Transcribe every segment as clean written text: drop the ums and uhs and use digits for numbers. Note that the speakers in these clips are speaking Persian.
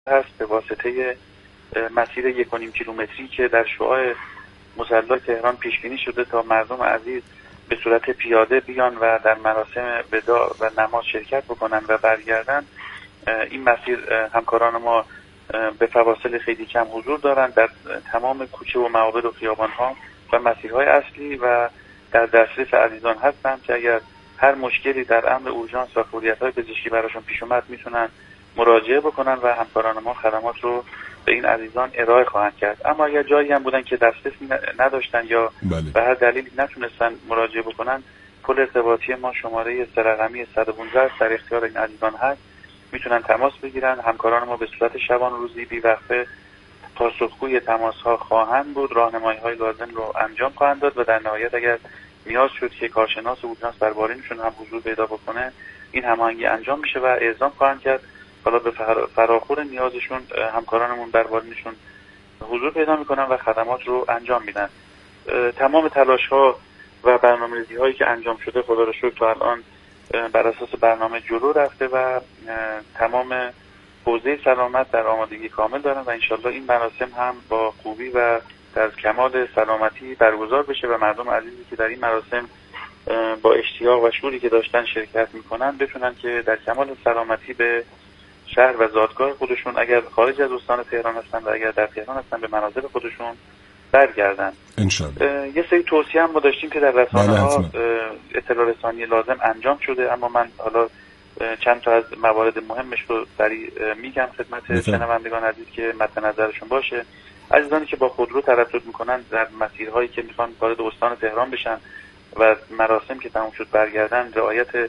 هست به واسطه مسیر 1.5 کیلومتری که در شعاع مصلی تهران پیش بینی شده تا مردم عزیز به صورت پیاده بیان و در مراسم وداع و نماز شرکت بکنن و برگردن. این مسیر همکاران ما به فواصل خیلی کم حضور دارند در تمام کوچه و معابد و خیابان‌ها و مسیرهای اصلی و در دسترس عزیزان هستند که اگر هر مشکلی در امر اورژانس و فوریت‌های پزشکی براشون پیش اومد میتونن مراجعه بکنن و همکاران ما خدمات رو به این عزیزان ارائه خواهند کرد. اما اگر جایی هم بودن که دسترسی نداشتن یا به هر دلیلی نتونستن مراجعه بکنن، پل ارتباطی ما شماره 3 رقمی 115 در اختیار این عزیزان هست، میتونن تماس بگیرن. همکاران ما به صورت شبان روزی بی‌وقفه پاسخگوی تماس‌ها خواهند بود، راهنمایی‌های لازم رو انجام خواهند داد و در نهایت اگر نیاز شد که کارشناس اورژانس دربارینشون هم حضور پیدا بکنه، این هماهنگی انجام میشه و اعزام خواهند کرد. حالا به فراخور نیازشون همکارانمون دربارینشون حضور پیدا میکنن و خدمات رو انجام میدن. تمام تلاش‌ها و برنامه‌ریزی‌هایی که انجام شده خدا رو شکر تا الان بر اساس برنامه جلو رفته و تمام حوزه سلامت در آمادگی کامل دارن و انشالله این مراسم هم با خوبی و در کمال سلامتی برگزار بشه و مردم عزیزی که در این مراسم با اشتیاق و شوری که داشتن شرکت میکنن بتونن که در کمال سلامتی به شهر و زادگاه خودشون، اگر خارج از استان تهران هستن و اگر در تهران هستن، به منازل خودشون برگردن. انشالله. یه سری توصیه هم ما داشتیم که در رسانه‌ها اطلاع رسانی لازم انجام شده، اما من حالا چند تا از موارد مهمش رو سریع میگم خدمت شنوندگان عزیز که مد نظرشون باشه. عزیزانی که با خودرو تردد میکنن در مسیرهایی که میخوان وارد استان تهران بشن و مراسم که تموم شد برگردن، رعایت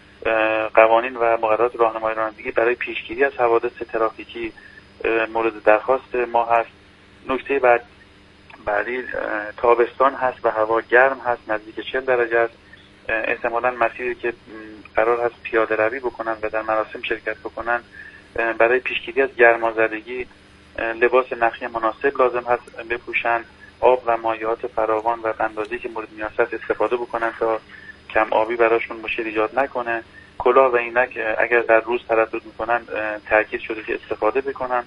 قوانین و مقررات راهنمایی رانندگی برای پیشگیری از حوادث ترافیکی مورد درخواست ما هست. نکته بعدی تابستان هست و هوا گرم هست، نزدیک 40 درجه است. احتمالاً مسیری که قرار هست پیاده روی بکنن و در مراسم شرکت بکنن، برای پیشگیری از گرمازدگی لباس نخی مناسب لازم هست بپوشن، آب و مایعات فراوان و اندازه‌ای که مورد نیاز است استفاده بکنن تا کم آبی براشون مشکل ایجاد نکنه. کلاه و عینک اگر در روز تردد میکنن تاکید شده که استفاده بکنن.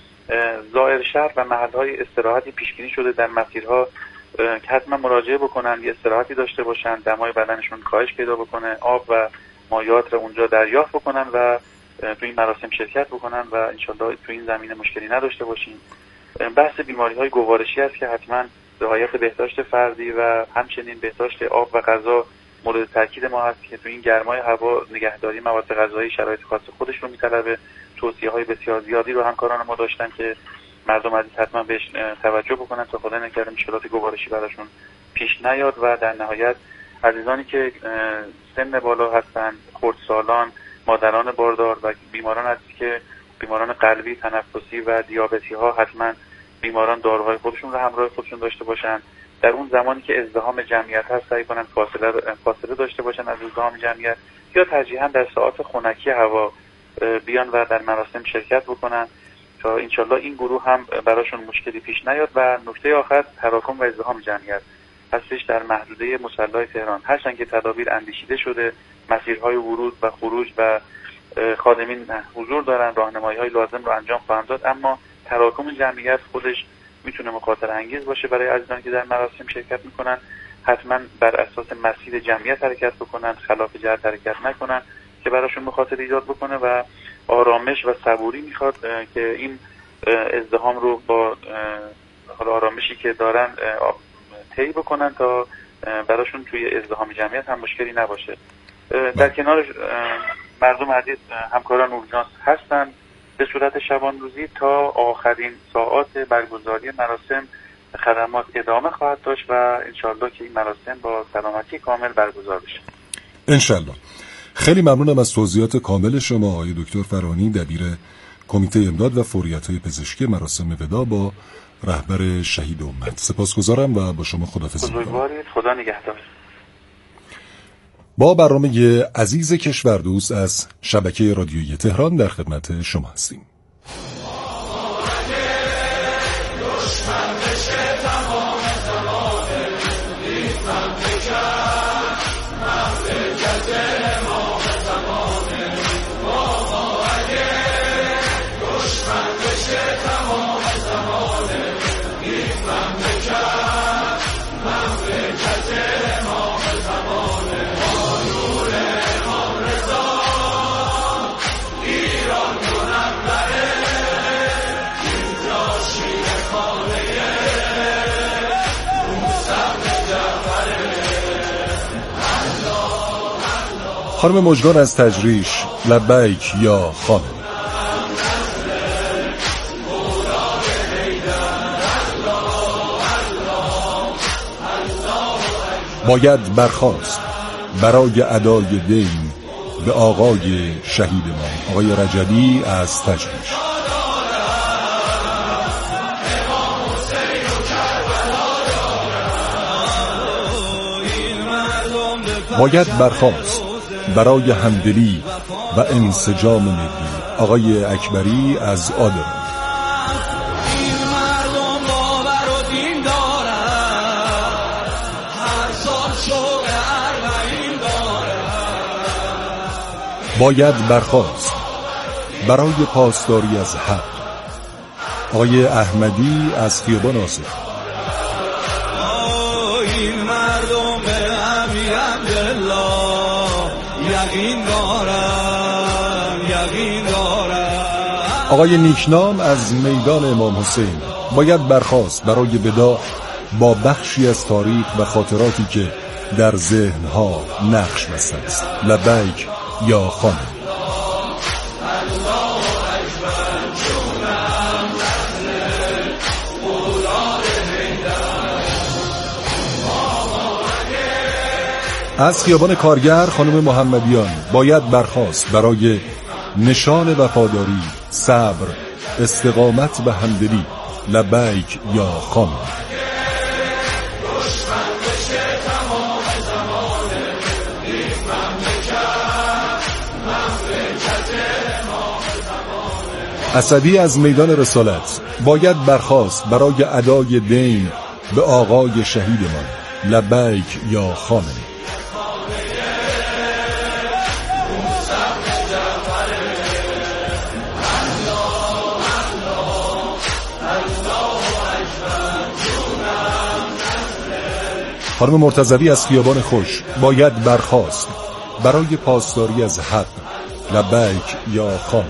ظاهر شهر و محل‌های استراحتی پیش‌بینی شده در مسیرها که حتما مراجعه بکنن، یه استراحتی داشته باشن، دمای بدنشون کاهش پیدا بکنه، آب و مایعات رو اونجا دریافت بکنن و تو این مراسم شرکت بکنن و انشالله تو این زمینه مشکلی نداشته باشیم. بحث بیماری‌های گوارشی است که حتما رعایت بهداشت فردی و همچنین بهداشت آب و غذا مورد تاکید ما هست که تو این گرمای هوا نگهداری مواد غذایی شرایط خاص خودش رو میطلبه. توصیه‌های بسیار زیادی رو همکاران ما داشتن که مردم عزیز حتما بهش توجه بکنن تا خدا نکرده مشکلات گوارشی براشون پیش نیاد. و در نهایت عزیزانی که سن بالا هستن، خردسالان، مادران باردار و بیماران عزیز که بیماران قلبی، تنفسی و دیابتی ها، حتما بیماران داروهای خودشون رو همراه خودشون داشته باشن. در اون زمانی که ازدحام جمعیت هست سعی کنن فاصله داشته باشن از ازدحام جمعیت، یا ترجیحاً در ساعات خنکی هوا بیان و در مراسم شرکت بکنن تا انشالله این گروه هم براشون مشکلی پیش نیاد. و نکته آخر، تراکم و ازدحام جمعیت هستش در محدوده مصلی تهران. هرچند که تدابیر اندیشیده شده، مسیرهای ورود و خروج و خادمین حضور دارن، راهنمایی‌های لازم رو انجام خواهند داد، اما تراکم جمعیت خودش میتونه مخاطره انگیز باشه برای عزیزانی که در مراسم شرکت میکنن. حتما بر اساس مسیر جمعیت حرکت بکنن، خلاف جهت حرکت نکنن که براشون مخاطره ایجاد بکنه و آرامش و صبوری میخواد که این ازدحام رو با آرامشی که دارن طی بکنن تا براشون توی ازدحام جمعیت هم مشکلی نباشه. در کنار مردم عزیز همکاران اورژانس هستن به صورت شبان روزی تا آخرین ساعات برگزاری مراسم خدمات ادامه خواهد داشت و انشالله که این مراسم با سلامتی کامل برگزار بشه. انشالله. خیلی ممنونم از توضیحات کامل شما آقای دکتر فرانی، دبیر کمیته امداد و فوریت‌های پزشکی مراسم وداع با رهبر شهید امت. سپاسگزارم و با شما خداحافظی می‌کنم. خدا نگهدار. با برنامه عزیز کشوردوست از شبکه رادیویی تهران در خدمت شما هستیم. خانم مژگان از تجریش، لبیک یا خانم. باید برخاست برای ادای دین به آقای شهید ما، آقای رجبی از تجریش. باید برخاست برای همدلی و انسجام ملی، آقای اکبری از آدم. باید برخاست برای پاسداری از حق، آقای احمدی از خیابان آصف. این مردم به امیرالله یقین دارم. آقای نیکنام از میدان امام حسین. باید برخاست برای وداع با بخشی از تاریخ و خاطراتی که در ذهنها نقش بسته است. لبیک یا خانم. از خیابان کارگر خانم محمدیان. باید برخاست برای نشان وفاداری، صبر، استقامت و همدلی. لبیک یا خانم. اسدی از میدان رسالت. باید برخاست برای ادای دین به آقای شهیدمان. لبیک یا خانم. خانم مرتضوی از خیابان خوش. باید برخاست برای پاسداری از حق. لبیک یا خانم.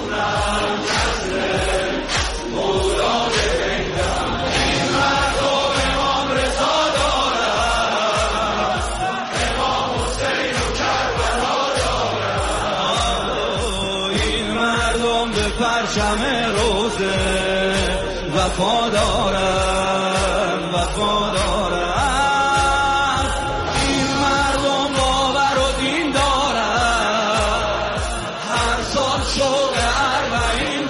پرچم روزه وفادارم. این مردم باور و دین دارن، هر سال شوق اربعین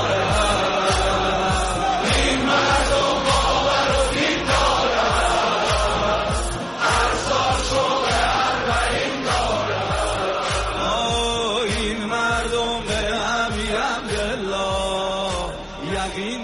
دارن. این مردم باور و دین دارن، هر سال شوق اربعین دارن. این مردم به یقین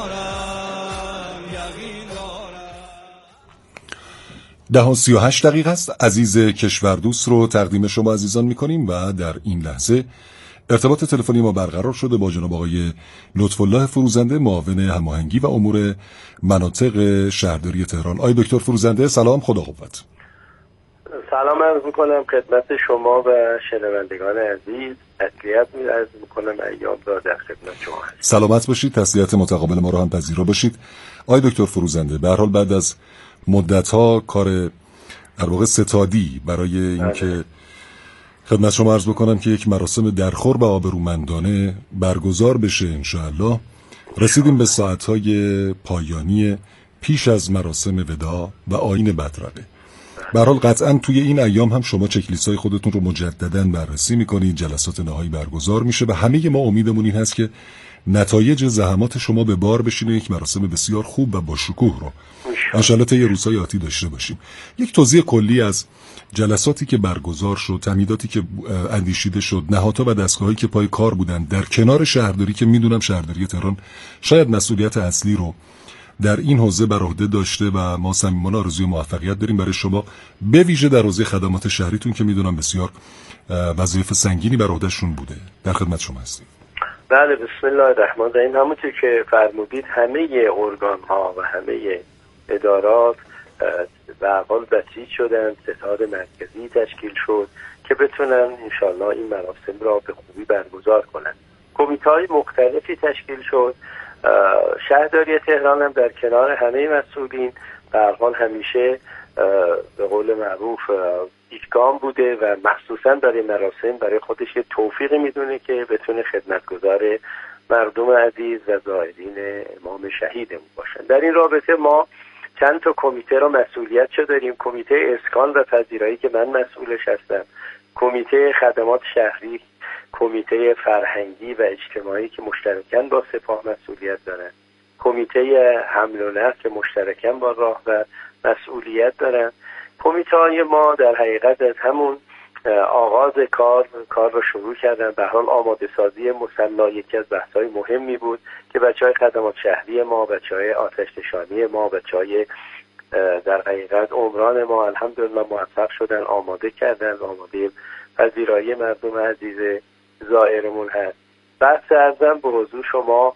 دارم. 10:38 است. عزیز کشوردوست رو تقدیم شما عزیزان می‌کنیم و در این لحظه ارتباط تلفنی ما برقرار شده با جناب آقای لطف‌الله فروزنده، معاون هماهنگی و امور مناطق شهرداری تهران. آقای دکتر فروزنده سلام، خدا قوت. سلام عرض میکنم خدمت شما و شنوندگان عزیز. تسلیت عرض میکنم ایام را در خدمت شما. سلامت باشید، تسلیت متقابل ما رو هم پذیرا باشید. آقای دکتر فروزنده، به هر حال بعد از مدت‌ها کار در واقع ستادی برای اینکه خدمت شما عرض بکنم که یک مراسم درخور و آبرومندانه برگزار بشه انشاءالله، رسیدیم به ساعت‌های پایانی پیش از مراسم وداع و آیین بدرقه. به هر حال قطعاً توی این ایام هم شما چکلیست‌های خودتون رو مجدداً بررسی می‌کنید، جلسات نهایی برگزار میشه و همه ما امیدمون این هست که نتایج زحمات شما به بار بشینه، یک مراسم بسیار خوب و با شکوه رو انشالله طی روزهای آتی داشته باشیم. یک توضیح کلی از جلساتی که برگزار شد، تمهیداتی که اندیشیده شد، نهادها و دستگاهایی که پای کار بودن در کنار شهرداری که میدونم شهرداری تهران شاید مسئولیت اصلی رو در این حوزه بر عهده داشته و ما صمیمانه آرزوی موفقیت داریم برای شما، به ویژه در حوزه خدمات شهریتون که میدونم بسیار وظایف سنگینی بر عهدهشون بوده. در خدمت شما هستیم. بله، بسم الله الرحمن الرحیم. همونطور که فرمودید همه ارگان ها و همه ادارات به حال بسیج شدن، ستاد مرکزی تشکیل شد که بتونن انشالله این مراسم را به خوبی برگزار کنن. کمیته های مختلفی تشکیل شد. شهرداری تهران هم در کنار همه مسئولین به هر حال همیشه به قول معروف یک گام بوده و مخصوصا برای مراسم برای خودش یه توفیقی میدونه که بتونه خدمتگزار مردم عزیز و زائرین امام شهیدمون باشن. در این رابطه ما چند تا کمیته را مسئولیتشو داریم. کمیته اسکان و پذیرایی که من مسئولش هستم، کمیته خدمات شهری، کمیته فرهنگی و اجتماعی که مشترکاً با سپاه مسئولیت دارن، کمیته حمل و نقل که مشترکاً با راهبر مسئولیت دارن. کمیته های ما در حقیقت از همون آغاز کار رو شروع کردن. به حال آماده سازی مصلی یکی از بحث‌های مهمی بود که بچه‌های خدمات شهری ما، بچه‌های آتش‌نشانی ما، بچه‌های در حقیقت عمران ما الحمدلله موفق شدن، آماده کردن، آماده پذیرایی مردم عزیز زائرمون هست. بحث ارزم به حضور شما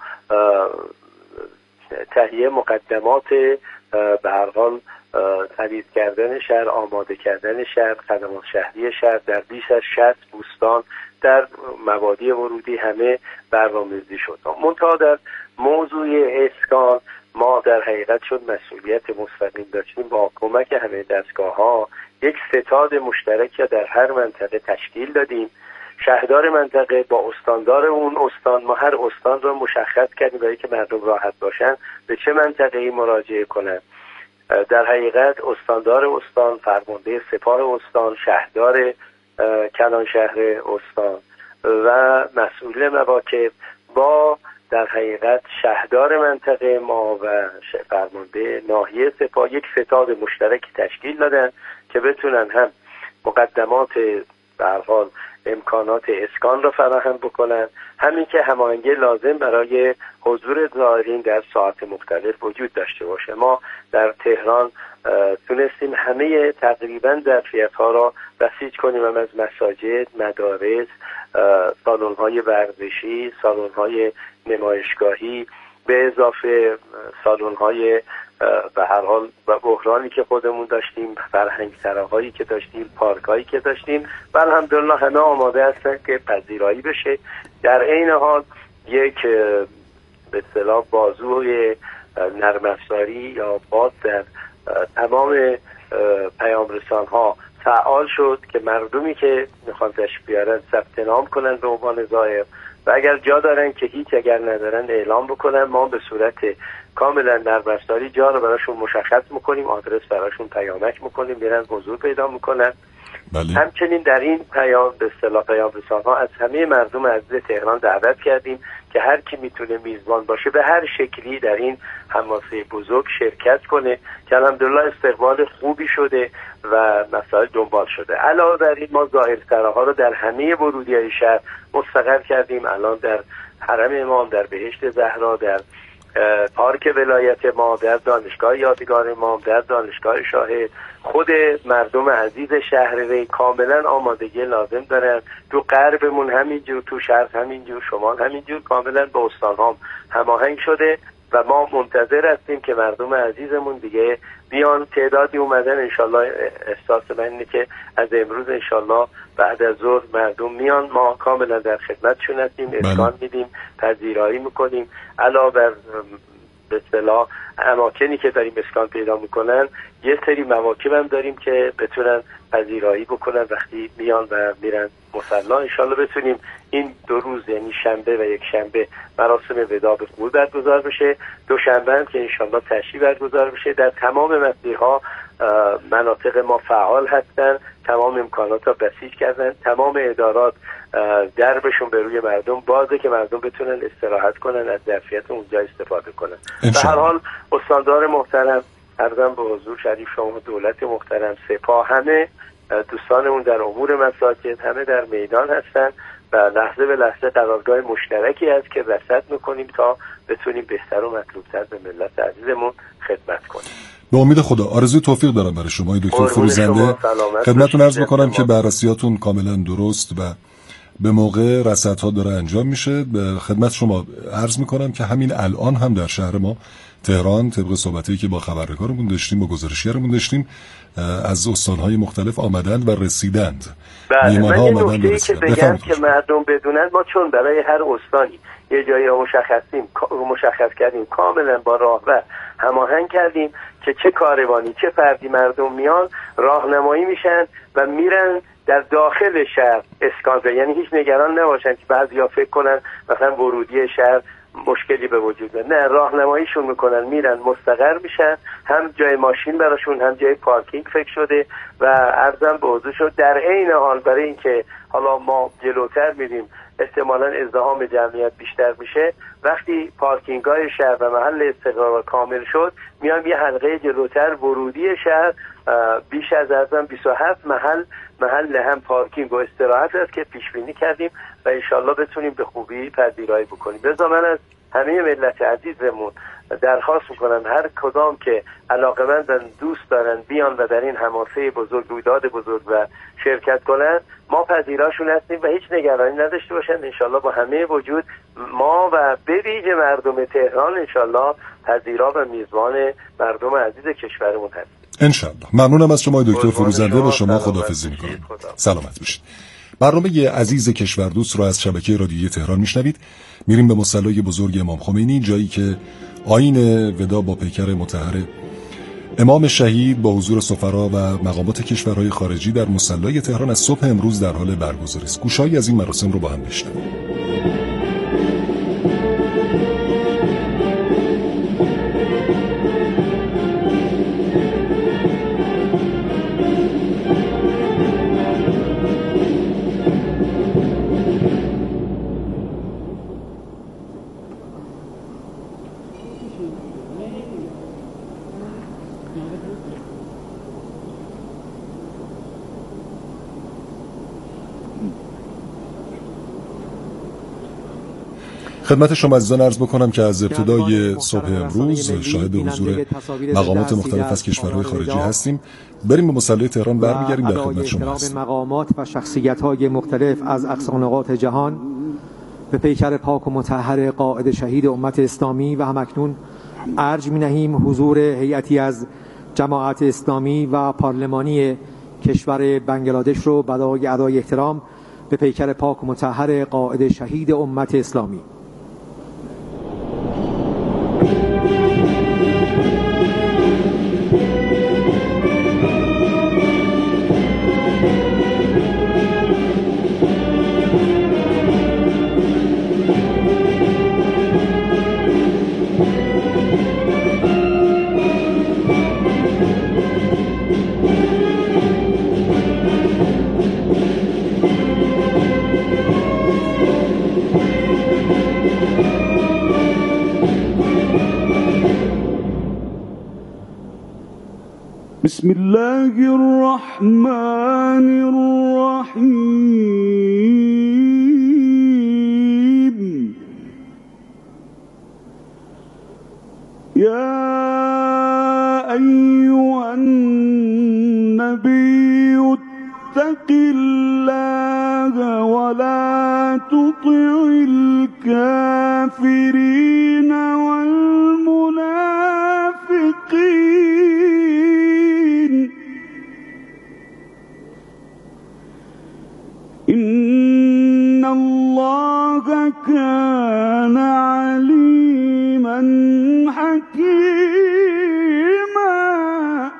تهیه مقدمات به هر حال تمیز کردن شهر، آماده کردن شهر، خدمات شهری شهر در بیش از 60 بوستان در مبادی ورودی همه برنامه‌ریزی شد. منتها در موضوع اسکان ما در حقیقت شد مسئولیت مستقیم داشتیم با کمک همه دستگاه‌ها یک ستاد مشترک در هر منطقه تشکیل دادیم. شهردار منطقه با استاندار اون استان، ما هر استان را مشخص کردیم برای که مردم راحت باشن به چه منطقه‌ای مراجعه کنن. در حقیقت استاندار استان، فرمانده سپاه استان، شهردار کلان شهر استان و مسئول مواکب با در حقیقت شهردار منطقه ما و فرمانده ناحیه سپاه یک ستاد مشترک تشکیل دادن که بتونن هم مقدمات به هر حال امکانات اسکان را فراهم بکنن، همین که هماهنگی لازم برای حضور زائرین در ساعات مختلف وجود داشته باشه. ما در تهران تونستیم همه تقریبا ظرفیت‌ها را بسیج کنیم، هم از مساجد، مدارس، سالن‌های ورزشی، سالن‌های نمایشگاهی، به اضافه سالن‌های به هر حال بحرانی که خودمون داشتیم، فرهنگ سراهایی که داشتیم، پارکایی که داشتیم و الحمدلله همه آماده هستن که پذیرایی بشه. در عین حال یک به اصطلاح بازوی نرم افزاری یا باد در تمام پیام رسان‌ها فعال شد که مردمی که میخوان تشریف بیارن ثبت نام کنن به عنوان زائر و اگر جا دارن که هیچ، اگر ندارن اعلام بکنن. ما به صورت کاملا نرم افزاری جا رو براشون مشخص میکنیم، آدرس براشون پیامک میکنیم، میرن حضور پیدا میکنن. بله. همچنین در این پیام به اصطلاح پیام رسان‌ها از همه مردم عزیز تهران دعوت کردیم که هر کی میتونه میزبان باشه به هر شکلی در این حماسه بزرگ شرکت کنه که الحمدلله استقبال خوبی شده و مسائل دنبال شده. علاوه بر این ما زائرسراها رو در همه ورودی‌های شهر مستقر کردیم. الان در حرم امام، در بهشت زهرا، در پارک ولایت ما، در دانشگاه یادگار امام، در دانشگاه شاهد، خود مردم عزیز شهر ری کاملا آمادگی لازم دارن. تو غربمون همینجور، تو شرق همینجور، شمال همینجور، کاملا با استان‌ها هماهنگ شده و ما منتظر هستیم که مردم عزیزمون دیگه بیان. تعدادی اومدن، انشالله احساس من اینه که از امروز انشالله بعد از ظهر مردم میان. ما کاملا در خدمتشون هستیم، اسکان میدیم، پذیرایی میکنیم. علاوه بر به اصطلاح اماکنی که داریم اسکان پیدا میکنن، یه سری مواکب هم داریم که بتونن پذیرایی بکنن وقتی میان و میرن مصلی. انشالله بتونیم این 2 روز یعنی شنبه و یک شنبه مراسم وداع به خوبی برگزار بشه. دوشنبه هم که انشالله تشریح برگزار بشه. در تمام مسیرها مناطق ما فعال هستن، تمام امکانات را بسیج کردن، تمام ادارات دربشون به روی مردم بازه که مردم بتونن استراحت کنن، از ظرفیت اونجا استفاده کنن. به هر حال استاندار محترم، عرضم به حضور شریف شما، دولت محترم، سپاه، همه دوستانمون در امور مساجد همه در میدان هستن و لحظه به لحظه قرارگاه مشترکی هست که رصد میکنیم تا بتونیم بهتر و مطلوبتر به ملت عزیزمون خدمت کنیم. به امید خدا. آرزوی توفیق دارم برای شما دکتر فروزنده. خدمتتون عرض میکنم که بررسیاتون کاملا درست و به موقع رصدها داره انجام میشه. به خدمت شما عرض میکنم که همین الان هم در شهر ما تهران، طبق صحبتایی که با خبرنگارمون داشتیم، با گزارشگرمون داشتیم، از استانهای مختلف آمدند و رسیدند. بله، من یه نکته‌ای که بگم که مردم بدونن، ما چون برای هر استانی یه جایی رو مشخص کردیم کاملا با راهبر هماهنگ کردیم که چه کاروانی چه فردی مردم میان راهنمایی میشن و میرن در داخل شهر اسکان، یعنی هیچ نگران نباشن که بعضیا فکر کنن مثلا ورودی شهر مشکلی به وجود میاد. نه، راهنماییشون میکنن، میرن مستقر میشن، هم جای ماشین براشون هم جای پارکینگ فکر شده و عرضم به حضور شد. در عین حال برای اینکه حالا ما جلوتر میریم احتمالاً ازدحام جمعیت بیشتر میشه، وقتی پارکینگ های شهر و محل استقرار کامل شد میام یه حلقه جلوتر ورودی شهر بیش از 27 محل هم پارکینگ و استراحت است که پیش بینی کردیم و انشالله بتونیم به خوبی پذیرایی بکنیم. لذا من از همه ملت عزیزمون درخواست میکنم هر کدام که علاقه‌مندن دوست دارن بیان و در این حماسه بزرگ رویداد بزرگ و شرکت کنن، ما پذیراشون هستیم و هیچ نگرانی نداشته باشن. انشالله با همه وجود ما و به ویژه مردم تهران انشالله پذیرا و میزبان مردم عزیز کشورمون هستیم انشالله. ممنونم از شما دکتر فروزنده، به شما خداحافظی میکنم. سلامت باشید. برنامه عزیز کشوردوست رو از شبکه رادیویی تهران میشنوید. میریم به مصلی بزرگ امام خمینی، جایی که آیین ودا با پیکر مطهر امام شهید با حضور سفرا و مقامات کشورهای خارجی در مصلی تهران از صبح امروز در حال برگزاری است. گوشه‌ای از این مراسم رو با هم بشنویم. خدمت شما عزیزان عرض بکنم که از ابتدای صبح امروز شاهد حضور مقامات مختلف از کشورهای خارجی هستیم. بریم به مصلی تهران، برمیگردیم در خدمت شما هستیم. مقامات و شخصیت‌های مختلف از اقصا نقاط جهان به پیکر پاک و مطهر قائد شهید امت اسلامی و همکنون ارج می‌نهیم حضور هیئتی از جماعت اسلامی و پارلمانی کشور بنگلادش رو برای ادای احترام به پیکر پاک و مطهر قائد شهید امت اسلامی. بسم الله الرحمن الرحيم يا أيها النبي اتق الله ولا تطع الكافرين والمنافقين إن الله كان عليما حكيما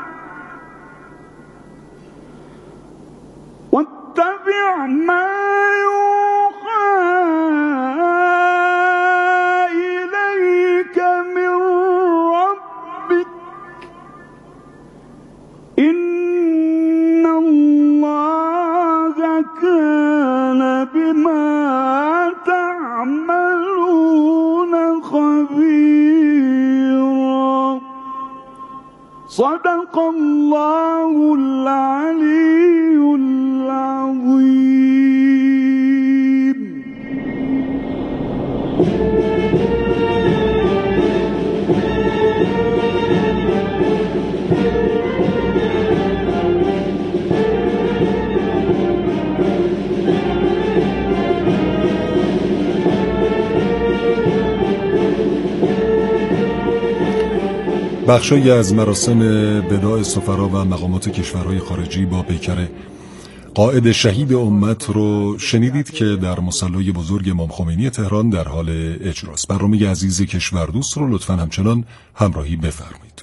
واتبع ما يوحى إليك من ربك إن الله كان بما تعملون خبيرا صدق الله العلي العظيم. بخشی از مراسم وداع سفرا و مقامات کشورهای خارجی با پیکر قائد شهید امت رو شنیدید که در مصلی بزرگ امام خمینی تهران در حال اجراست. برنامه عزیز کشوردوست رو لطفاً همچنان همراهی بفرمایید.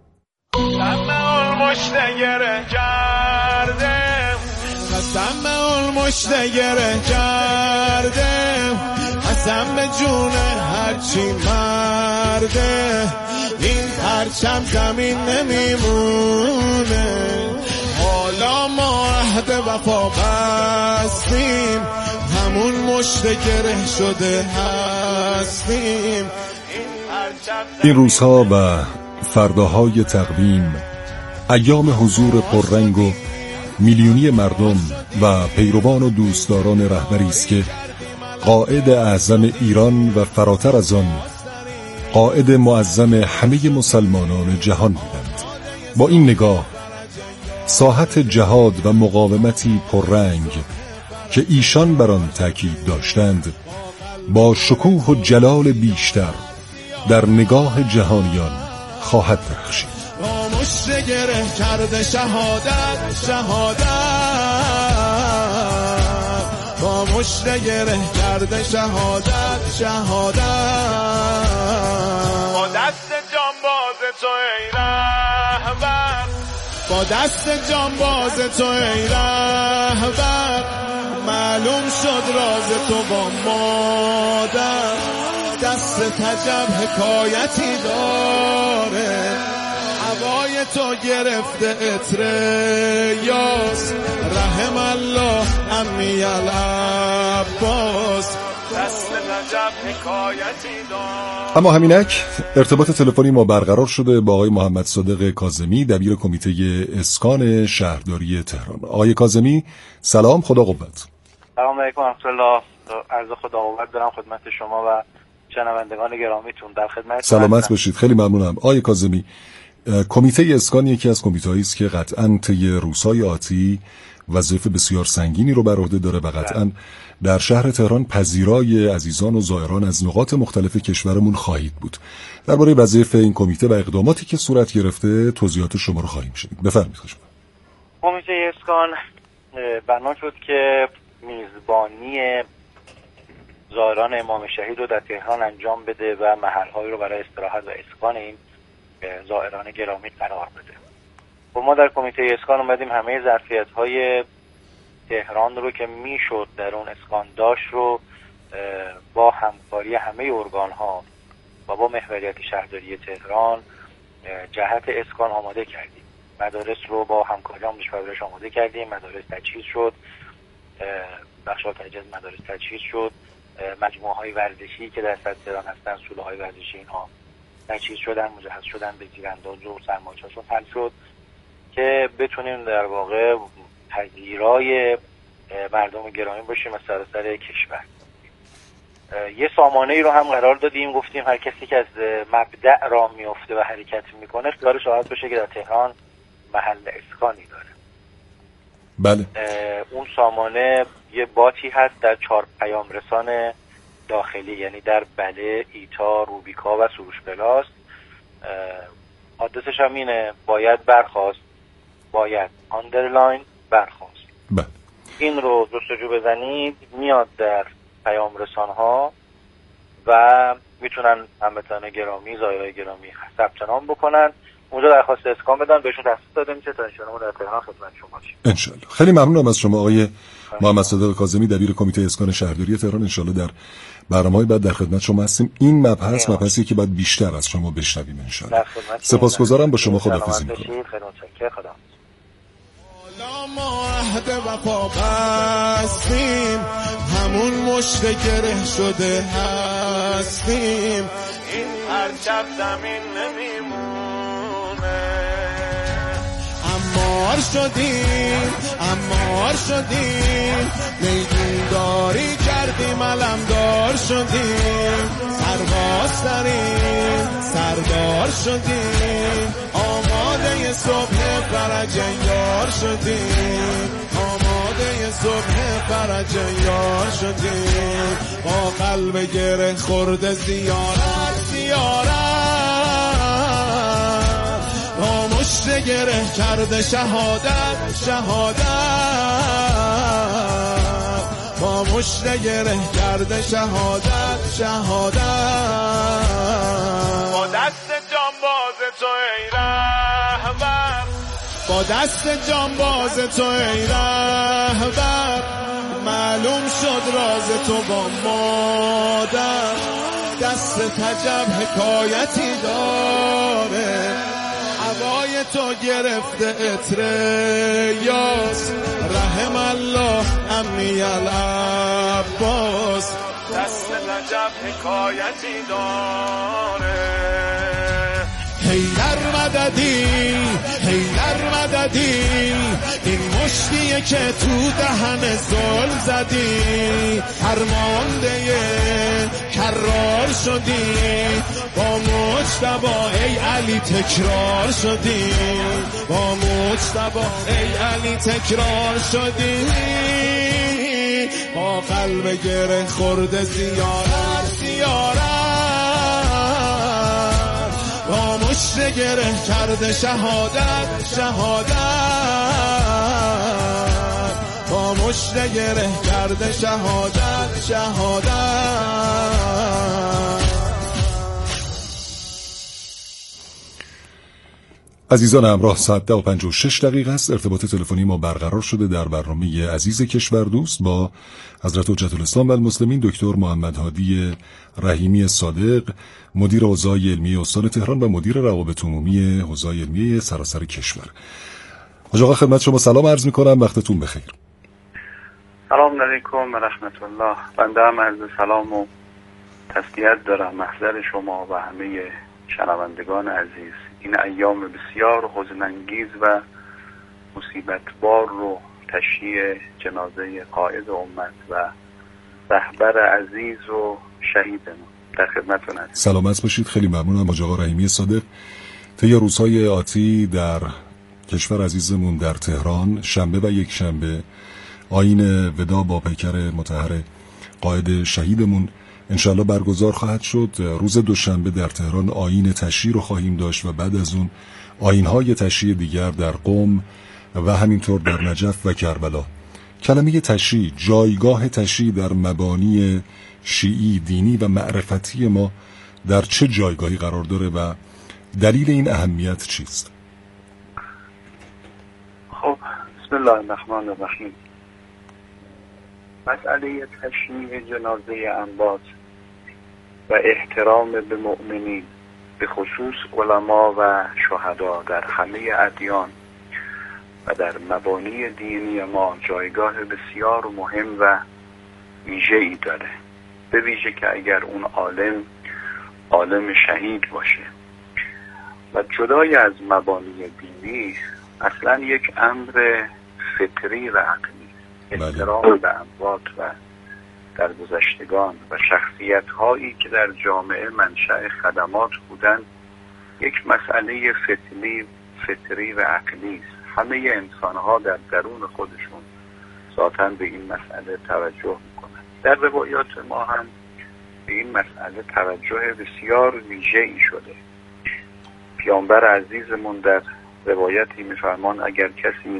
قسم اون مشتگره کردم قسم به جون هرچی مرده این پرچم زمین نمیمونه حالا ما عهد وفا بستیم همون مشتگره شده هستیم این روزها و فرداهای تقویم ایام حضور پررنگ و میلیونی مردم و پیروان و دوستداران رهبری است که قائد اعظم ایران و فراتر از آن قائد معظم همه مسلمانان جهان بودند. با این نگاه ساحت جهاد و مقاومتی پررنگ که ایشان بر آن تاکید داشتند با شکوه و جلال بیشتر در نگاه جهانیان خواهد درخشید. مشت گره کرده شهادت با مشت گره کرده شهادت با دست جانباز تو ای رهبر با دست جانباز تو ای رهبر معلوم شد راز تو با مادر دست تجب حکایتی داره هوای تو گرفته عطر یاس رحم الله امی العباس دست نجب حکایتی دار. اما همینک ارتباط تلفنی ما برقرار شده با آقای محمد صادق کاظمی دبیر کمیته اسکان شهرداری تهران. آقای کاظمی سلام، خدا قوت. سلام علیکم و رحمت الله. عرض خدا قوت دارم خدمت شما و شنوندگان گرامیتون. در خدمت سلامت باشید. خیلی ممنونم. آقای کاظمی، کمیته اسکان یکی از کمیته‌هایی است که قطعاً طی روزهای آتی وظیفه بسیار سنگینی رو بر عهده داره و قطعاً در شهر تهران پذیرای عزیزان و زائران از نقاط مختلف کشورمون خواهید بود. درباره وظیفه این کمیته و اقداماتی که صورت گرفته توضیحات شما رو خواهیم شنید. بفرمایید. کمیته اسکان بنا شد که میزبانی زائران امام شهید رو در تهران انجام بده و محل‌هایی رو برای استراحت و اسکان این زائران گرامی قرار بده. و ما در کمیته اسکان اومدیم همه ظرفیت‌های تهران رو که میشد در اون اسکان داشت رو با همکاری همه ارگان‌ها و با محوریت شهرداری تهران جهت اسکان آماده کردیم. مدارس رو با همکاری آموزش پرورش آماده کردیم، مدارس تجهیز شد، بخش‌ها تجهیز مدارس تجهیز شد، مجموعه‌های ورزشی که در سطح تهران هستن، سوله‌های ورزشی اینها تجهیز شدن، مجهز شدن به تیرانداز و سرمایه‌هاشون حل شد که بتونیم در واقع پذیرای مردم گرامی باشیم از سراسر کشور. یه سامانه‌ای رو هم قرار دادیم، گفتیم هر کسی که از مبدأ راه میفته و حرکت میکنه خیالش راحت باشه که در تهران محل اسکانی داره. بله. اون سامانه یه باتی هست در 4 پیام رسان داخلی، یعنی در بله، ایتا، روبیکا و سروش پلاس. آدرسش هم اینه، باید برخواست، باید آندرلاین برخواست. بله. این رو جستجو بزنید میاد در پیام رسان ها و میتونن هموطنان گرامی، زائرای گرامی ثبت نام بکنن، اونجا درخواست اسکان بدن، بهشون دسترسی داده میشه تا انشاءالله در تهران خدمت شما باشیم. انشالله. خیلی ممنونم از شما آقای محمد صادق کاظمی دبیر کمیته اسکان شهرداری تهران. انشالله در برنامه‌های بعد در خدمت شما هستیم. این مبحثی که باید بیشتر از شما بشنویم انشالله. سپاسگزارم، با شما خداحافظی می‌کنم. خیلی متشکرم. خدا ما عهد وفا بستیم همون مشت گره شده هستیم این پرچم زمین نمیمونه امار شدیم میدونداری کردیم علمدار شدیم سردار شدیم آماده صبح فرج یار شدیم با قلب گره خورده زیارت با مشت گره کرده شهادت با مشت گره کرده شهادت شهادت. با دست جانباز تو ای رهبر، با دست جانباز تو ای رهبر، معلوم شد راز تو با مادر. دست عجب حکایتی داره، هوای تو گرفته عطر یاس، رحم الله عمی العباس. دست عجب حکایتی داره. حیدر مددی حیدر مددی، این مشتیه که تو دهن ظلم زدی، فرمانده کرار شدی، با مجتبی ای علی تکرار شدی، با مجتبی ای علی تکرار شدی. با قلب گره خورده زیارت زیارت، با مشت گره کرده شهادت شهادت، با مشت گره کرده شهادت شهادت. عزیزان همراه، ساعت 10:56 است. ارتباط تلفنی ما برقرار شده در برنامه عزیز کشور دوست با حضرت حجت الاسلام و المسلمین دکتر محمد هادی رحیمی صادق، مدیر حوزه علمی استان تهران و مدیر روابط عمومی حوزه علمی سراسر کشور. حاج آقا خدمت شما سلام عرض می‌کنم، وقتتون بخیر. سلام علیکم و رحمت الله. بنده هم عرض سلام و تسلیت دارم محضر شما و همه شنوندگان عزیز. این ایام بسیار حزن‌انگیز و مصیبت‌بار رو تشییع جنازه قائد امت و رهبر عزیز و شهیدمون در خدمتتون هستم. سلامت باشید. خیلی ممنونم حاج آقا رحیمی صادق. طی روزهای آتی در کشور عزیزمون در تهران شنبه و یک شنبه آیین ودا با پیکر مطهر قائد شهیدمون انشاءالله برگزار خواهد شد. روز دوشنبه در تهران آیین تشییع رو خواهیم داشت و بعد از اون آیین‌های تشییع دیگر در قم و همینطور در نجف و کربلا. کلمه تشییع، جایگاه تشییع در مبانی شیعی دینی و معرفتی ما در چه جایگاهی قرار داره و دلیل این اهمیت چیست؟ خب بسم الله الرحمن الرحیم. مسئله تشییع جنازه انبات و احترام به مؤمنین به خصوص علما و شهدا در همه ادیان و در مبانی دینی ما جایگاه بسیار مهم و ویژه‌ای داره، به ویژه که اگر اون عالم شهید باشه و جدای از مبانی دینی اصلا یک امر فطری و عقلی. احترام به اموات و در گذشتگان و شخصیت هایی که در جامعه منشأ خدمات بودن یک مسئله فطری و عقلی است. همه انسان ها در درون خودشون ذاتاً به این مسئله توجه میکنن. در روایات ما هم به این مسئله توجه بسیار ویژه‌ای شده. پیامبر عزیزمون در روایتی میفرمان اگر کسی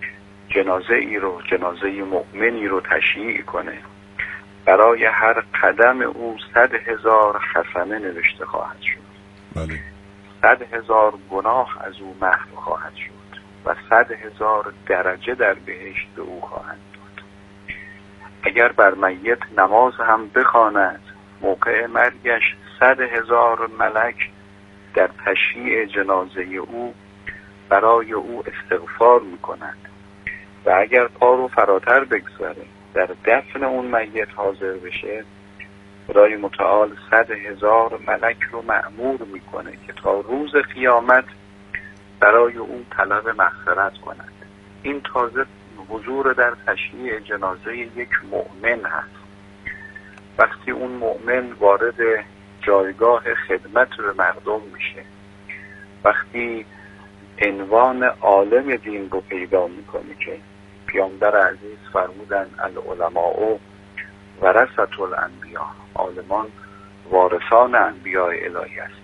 جنازه مؤمنی رو تشییع کنه، برای هر قدم او 100,000 حسنه نوشته خواهد شد. بله. 100,000 گناه از او محو خواهد شد و 100,000 درجه در بهشت به او خواهند داد. اگر بر میت نماز هم بخواند، موقع مرگش 100,000 ملک در تشییع جنازه او برای او استغفار میکنند و اگر پا رو فراتر بگذاره در دفن اون میت حاضر بشه، خدای متعال 100,000 ملک رو مأمور میکنه که تا روز قیامت برای اون طلب مغفرت کنند. این تازه حضور در تشییع جنازه یک مؤمن هست. وقتی اون مؤمن وارد جایگاه خدمت به مردم میشه، وقتی عنوان عالم دین رو پیدا میکنه که پیامبر عزیز فرمودن العلماء ورثة الانبیاء، عالمان وارثان انبیاء الهی است.